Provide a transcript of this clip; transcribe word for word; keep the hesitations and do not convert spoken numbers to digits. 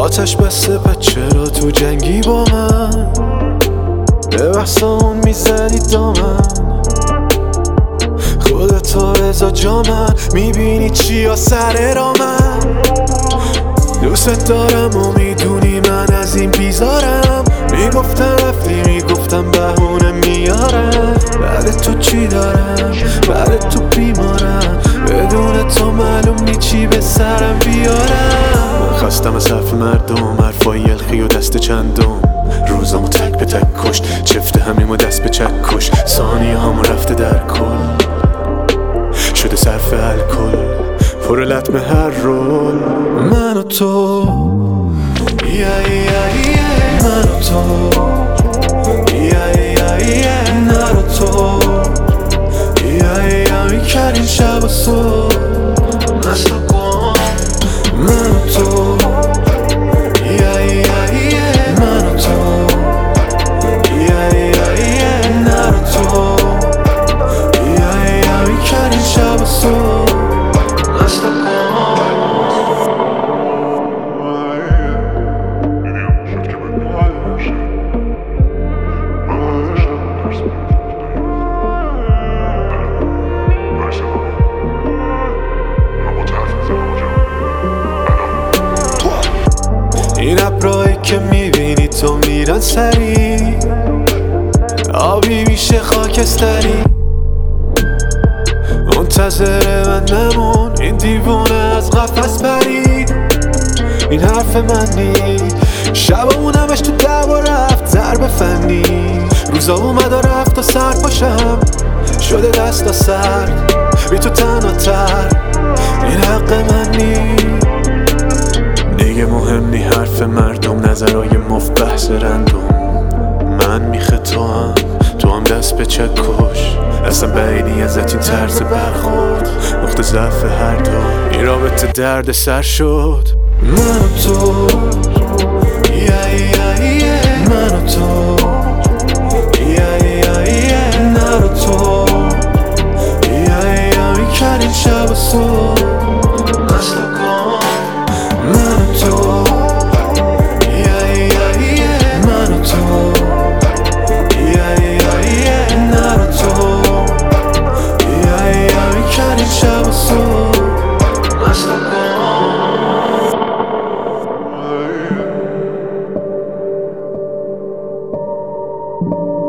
آتش بسته پس چرا تو جنگی با من؟ به بحثمون میزنی دامن خودتو رضا جا من میبینی چی ها سر را من دوست دارم و میدونی من از این بیزارم میگفتم رفتی میگفتم بهونه میارم بعد تو چی دارم بعد تو بیمارم بدون تو معلوم نی چی به سرم بیارم من خستم از حرف مردم حرفای یلخی و دست چندم روزامو تک به تک کشت چفت همیم و دست به چک کش ثانیه همو رفته در کل شده صرف الکل پر لطمه هر رول من و تو yeah, yeah, yeah. من و تو yeah, yeah, yeah. من و تو yeah, yeah. میکردیم شب و صبح مست و گم من و تو yeah, yeah, yeah. من و تو yeah, yeah, yeah. من و تو yeah, yeah. میکردیم شب و صبح مست و گم این ابرایی که میبینی تو میرن سری آبی میشه خاکستری منتظر من نمون این دیوونه از قفس پرید این حرف من نید شبمون همش تو دعوا رفت ضرب فنی روزا اومد و رفت و سر پاشم شده دستا سرد بی تو تنها تر این حق من نید دیگه مهم نی حرف مردم نظرهای مفت بحث رندوم من میخه تو هم تو هم دست به چک کش اصلا بعیدی ازت این طرز برخورد نقطه ضعف هر دو این رابطه درد سر شد من و تو yeah, yeah, yeah. من و تو yeah, yeah, yeah. من و تو yeah, yeah. میکردیم شب و صبح مست و گم من و تو yeah, yeah, yeah. من و تو yeah, yeah, yeah. من و تو yeah, yeah. میکردیم شب و صبح مست و گم Thank you.